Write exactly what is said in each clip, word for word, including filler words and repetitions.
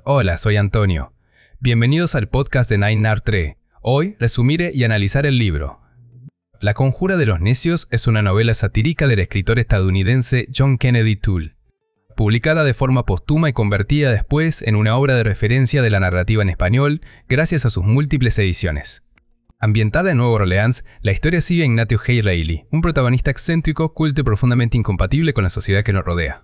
Hola, soy Antonio. Bienvenidos al podcast de Nine Artre. Hoy resumiré y analizar el libro. La conjura de los necios es una novela satírica del escritor estadounidense John Kennedy Toole, publicada de forma póstuma y convertida después en una obra de referencia de la narrativa en español gracias a sus múltiples ediciones. Ambientada en Nueva Orleans, la historia sigue a Ignatius Hay Reilly, un protagonista excéntrico, culto y profundamente incompatible con la sociedad que nos rodea.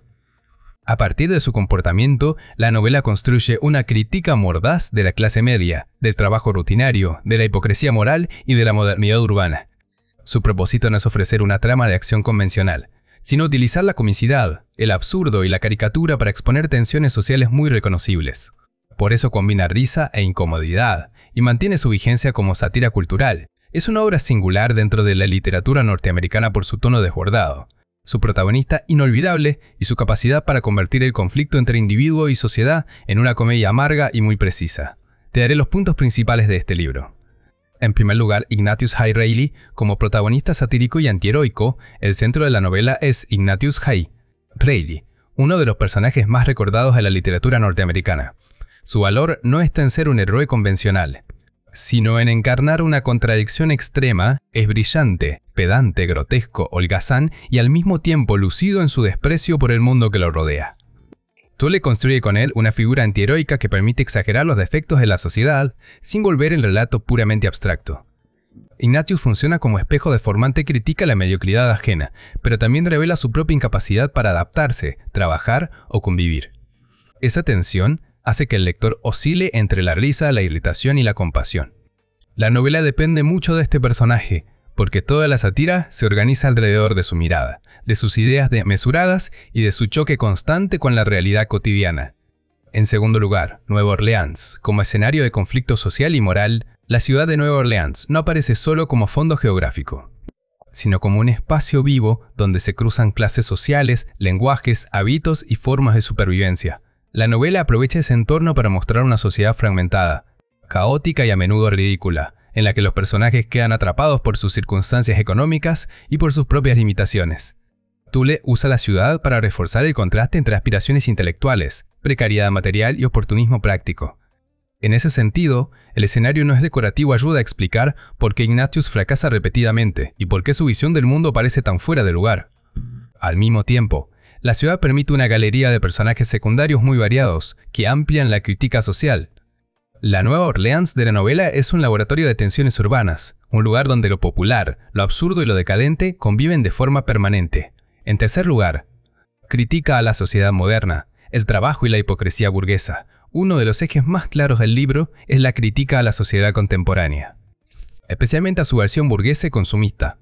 A partir de su comportamiento, la novela construye una crítica mordaz de la clase media, del trabajo rutinario, de la hipocresía moral y de la modernidad urbana. Su propósito no es ofrecer una trama de acción convencional, sino utilizar la comicidad, el absurdo y la caricatura para exponer tensiones sociales muy reconocibles. Por eso combina risa e incomodidad, y mantiene su vigencia como sátira cultural. Es una obra singular dentro de la literatura norteamericana por su tono desbordado, su protagonista inolvidable y su capacidad para convertir el conflicto entre individuo y sociedad en una comedia amarga y muy precisa. Te daré los puntos principales de este libro. En primer lugar, Ignatius Hay Reilly, como protagonista satírico y antiheroico, el centro de la novela es Ignatius Hay Reilly, uno de los personajes más recordados de la literatura norteamericana. Su valor no está en ser un héroe convencional, sino en encarnar una contradicción extrema. Es brillante, pedante, grotesco, holgazán y al mismo tiempo lucido en su desprecio por el mundo que lo rodea. Toole construye con él una figura antiheroica que permite exagerar los defectos de la sociedad sin volver el relato puramente abstracto. Ignatius funciona como espejo deformante que critica la mediocridad ajena, pero también revela su propia incapacidad para adaptarse, trabajar o convivir. Esa tensión hace que el lector oscile entre la risa, la irritación y la compasión. La novela depende mucho de este personaje, porque toda la sátira se organiza alrededor de su mirada, de sus ideas desmesuradas y de su choque constante con la realidad cotidiana. En segundo lugar, Nueva Orleans. Como escenario de conflicto social y moral, la ciudad de Nueva Orleans no aparece solo como fondo geográfico, sino como un espacio vivo donde se cruzan clases sociales, lenguajes, hábitos y formas de supervivencia. La novela aprovecha ese entorno para mostrar una sociedad fragmentada, caótica y a menudo ridícula, en la que los personajes quedan atrapados por sus circunstancias económicas y por sus propias limitaciones. Toole usa la ciudad para reforzar el contraste entre aspiraciones intelectuales, precariedad material y oportunismo práctico. En ese sentido, el escenario no es decorativo, ayuda a explicar por qué Ignatius fracasa repetidamente y por qué su visión del mundo parece tan fuera de lugar. Al mismo tiempo, la ciudad permite una galería de personajes secundarios muy variados, que amplian la crítica social. La Nueva Orleans de la novela es un laboratorio de tensiones urbanas, un lugar donde lo popular, lo absurdo y lo decadente conviven de forma permanente. En tercer lugar, critica a la sociedad moderna, el trabajo y la hipocresía burguesa. Uno de los ejes más claros del libro es la crítica a la sociedad contemporánea, especialmente a su versión burguesa y consumista.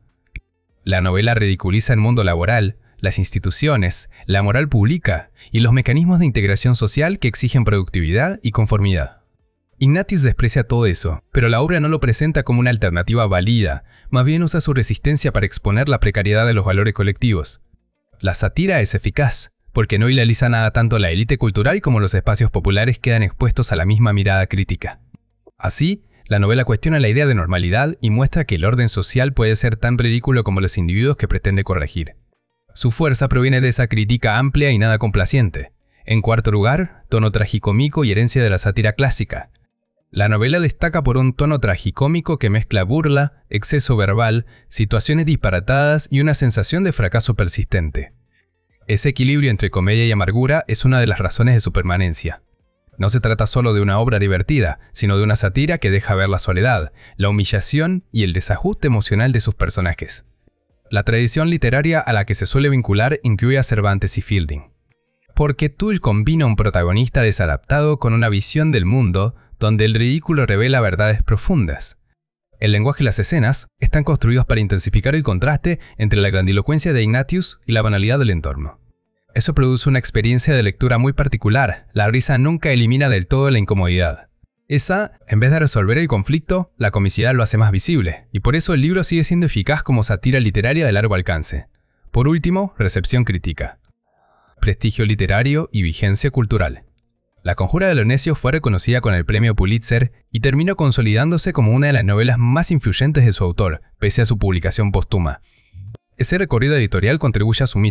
La novela ridiculiza el mundo laboral, las instituciones, la moral pública y los mecanismos de integración social que exigen productividad y conformidad. Ignatius desprecia todo eso, pero la obra no lo presenta como una alternativa válida, más bien usa su resistencia para exponer la precariedad de los valores colectivos. La sátira es eficaz, porque no idealiza nada tanto la élite cultural como los espacios populares quedan expuestos a la misma mirada crítica. Así, la novela cuestiona la idea de normalidad y muestra que el orden social puede ser tan ridículo como los individuos que pretende corregir. Su fuerza proviene de esa crítica amplia y nada complaciente. En cuarto lugar, tono tragicómico y herencia de la sátira clásica. La novela destaca por un tono tragicómico que mezcla burla, exceso verbal, situaciones disparatadas y una sensación de fracaso persistente. Ese equilibrio entre comedia y amargura es una de las razones de su permanencia. No se trata solo de una obra divertida, sino de una sátira que deja ver la soledad, la humillación y el desajuste emocional de sus personajes. La tradición literaria a la que se suele vincular incluye a Cervantes y Fielding, porque Toole combina un protagonista desadaptado con una visión del mundo donde el ridículo revela verdades profundas. El lenguaje y las escenas están construidos para intensificar el contraste entre la grandilocuencia de Ignatius y la banalidad del entorno. Eso produce una experiencia de lectura muy particular. La risa nunca elimina del todo la incomodidad. Esa, en vez de resolver el conflicto, la comicidad lo hace más visible, y por eso el libro sigue siendo eficaz como sátira literaria de largo alcance. Por último, recepción crítica, prestigio literario y vigencia cultural. La conjura de los necios fue reconocida con el premio Pulitzer y terminó consolidándose como una de las novelas más influyentes de su autor, pese a su publicación póstuma. Ese recorrido editorial contribuye a su mito,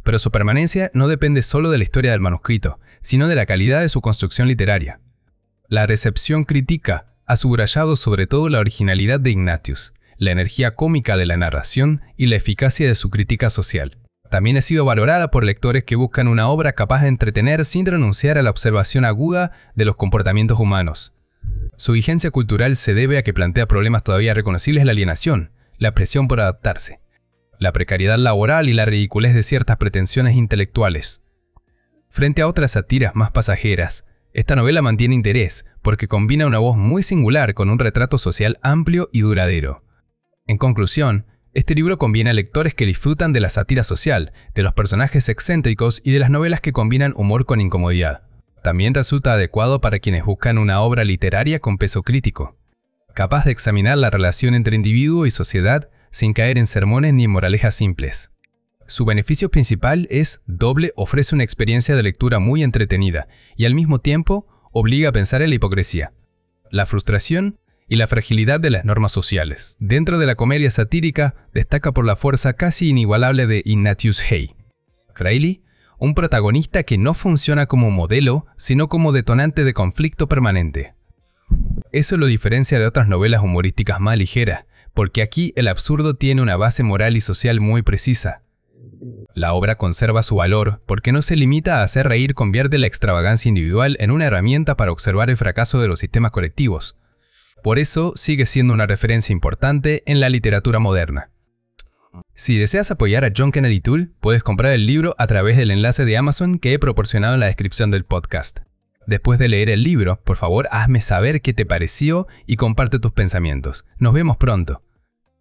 pero su permanencia no depende solo de la historia del manuscrito, sino de la calidad de su construcción literaria. La recepción crítica ha subrayado sobre todo la originalidad de Ignatius, la energía cómica de la narración y la eficacia de su crítica social. También ha sido valorada por lectores que buscan una obra capaz de entretener sin renunciar a la observación aguda de los comportamientos humanos. Su vigencia cultural se debe a que plantea problemas todavía reconocibles de la alienación, la presión por adaptarse, la precariedad laboral y la ridiculez de ciertas pretensiones intelectuales. Frente a otras sátiras más pasajeras, esta novela mantiene interés porque combina una voz muy singular con un retrato social amplio y duradero. En conclusión, este libro conviene a lectores que disfrutan de la sátira social, de los personajes excéntricos y de las novelas que combinan humor con incomodidad. También resulta adecuado para quienes buscan una obra literaria con peso crítico, capaz de examinar la relación entre individuo y sociedad sin caer en sermones ni en moralejas simples. Su beneficio principal es doble: ofrece una experiencia de lectura muy entretenida y al mismo tiempo obliga a pensar en la hipocresía, la frustración y la fragilidad de las normas sociales. Dentro de la comedia satírica destaca por la fuerza casi inigualable de Ignatius Hey. Reilly, un protagonista que no funciona como modelo, sino como detonante de conflicto permanente. Eso lo diferencia de otras novelas humorísticas más ligeras, porque aquí el absurdo tiene una base moral y social muy precisa. La obra conserva su valor porque no se limita a hacer reír, convierte la extravagancia individual en una herramienta para observar el fracaso de los sistemas colectivos. Por eso sigue siendo una referencia importante en la literatura moderna. Si deseas apoyar a John Kennedy Toole, puedes comprar el libro a través del enlace de Amazon que he proporcionado en la descripción del podcast. Después de leer el libro, por favor hazme saber qué te pareció y comparte tus pensamientos. Nos vemos pronto.